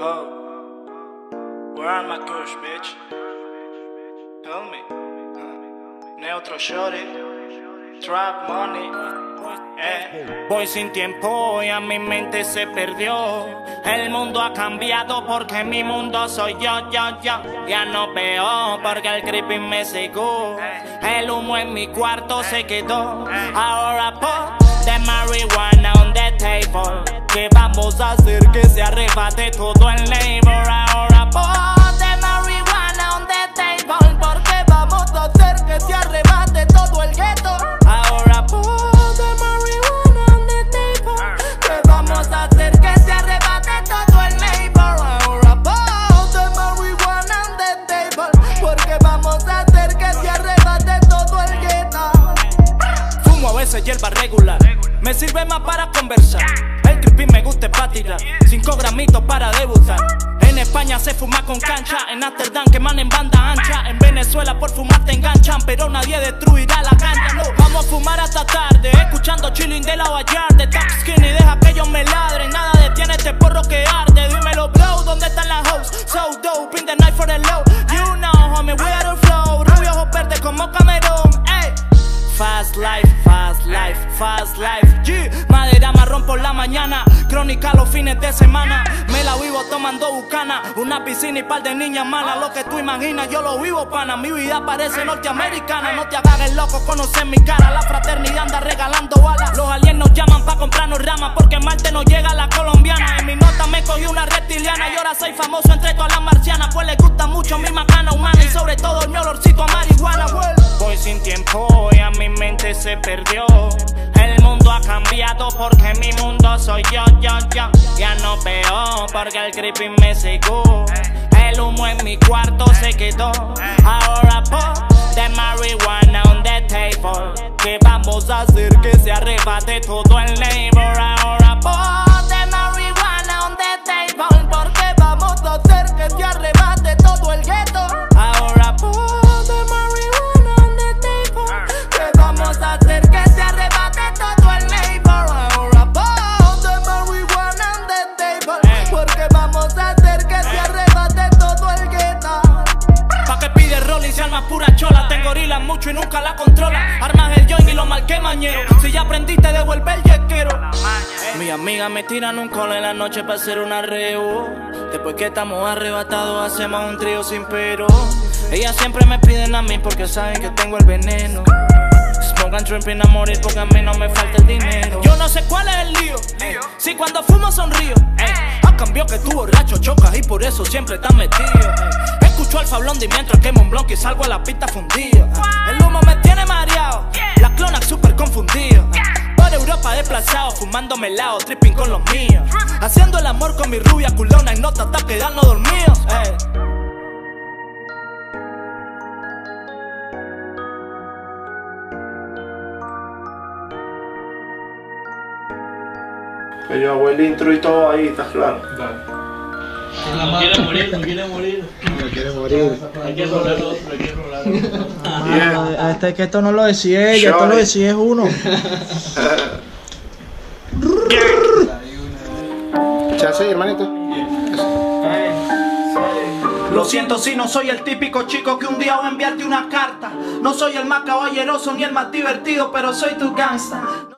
Oh, where are my kush, bitch? Tell me. Neutro shorty, trap money. Voy sin tiempo y a mi mente se perdió. El mundo ha cambiado porque mi mundo soy yo. Ya no veo porque el creepy me secó. El humo en mi cuarto se quedó. Ahora put the marijuana on the table. ¿Qué vamos a hacer que se arrebate todo el neighbor? Ahora put the marijuana on the table. ¿Por qué vamos a hacer que se arrebate todo el ghetto? Ahora put the marijuana on the table. ¿Qué vamos a hacer que se arrebate todo el neighbor? Ahora put the marijuana on the table. ¿Por qué vamos a hacer que se arrebate todo el ghetto? Fumo a veces hierba regular, me sirve más para conversar. El creepy me gusta pa' tirar, 5 gramitos para debutar. En España se fuma con cancha, en Amsterdam queman en banda ancha. En Venezuela por fumar te enganchan, pero nadie destruirá la cancha. No. Vamos a fumar hasta tarde, escuchando chilling de la Vallarde. Top skinny, deja que ellos me ladren, nada detiene este porro que arde. Dímelo bro, ¿dónde están las hoes? So dope, in the night for the low. You know, homie, we are the flow. Rubio ojos verdes como Camerón, ey. Fast life, fast life, fast life, yeah. Madera marrón por la mañana, crónica los fines de semana. Me la vivo tomando bucana, una piscina y par de niñas malas. Lo que tú imaginas yo lo vivo, pana. Mi vida parece norteamericana. No te hagas el loco, conoces mi cara. La fraternidad anda regalando balas. Los aliens nos llaman pa' comprarnos ramas, porque Marte no llega a la colombiana. En mi nota me cogí una reptiliana y ahora soy famoso entre todas las marcianas. Pues les gusta mucho mi macana humana y sobre todo mi olorcito a marihuana. Voy sin tiempo y a mi mente se perdió. El mundo ha cambiado porque mi mundo soy yo. Ya no veo porque el creepy me secó. El humo en mi cuarto se quedó. Ahora put the marijuana on the table. ¿Qué vamos a hacer que se arrebate todo el neighbor? Ahora put the marijuana on the table. ¿Por qué vamos a hacer que se arrebate todo el ghetto? Ahora put the marijuana on the table. ¿Qué vamos a hacer que se arrebate todo el neighbor? Ahora put the marijuana on the table. ¿Por qué vamos a hacer que se arrebate todo el ghetto? Pa' que pide rolling si alma pura chola. Tengo gorilas mucho y nunca la controla. Armas el joint y lo marqué mañero. Si ya aprendiste devuelve el yequero. Mi amiga me tiran un call en la noche para hacer un arreo. Después que estamos arrebatados hacemos un trío sin pero. Ellas siempre me piden a mí porque saben que tengo el veneno. Smoke and tripping a morir porque a mí no me falta el dinero. Yo no sé cuál es el lío. Si cuando fumo sonrío. A cambio que tú borracho chocas y por eso siempre estás metido. Escucho Alfa Blondie mientras quemo un bloque y salgo a la pista fundido. El humo me tiene mareado, la clona súper confundida. Por Europa desplazado, fumándome helado, tripping con los míos. Haciendo el amor con mi rubia culona y nota hasta quedarnos dormidos. Que yo hago el intro y todo ahí, ¿estás claro? No quiere morir, no quiere morir. No quiere morir. Hay que rolar otro, hay que rolar otro. Hasta es que esto no lo decía ella, esto lo decía uno. Chance, hermanito. Lo siento si no soy el típico chico que un día va a enviarte una carta. No soy el más caballeroso ni el más divertido, pero soy tu gangsta.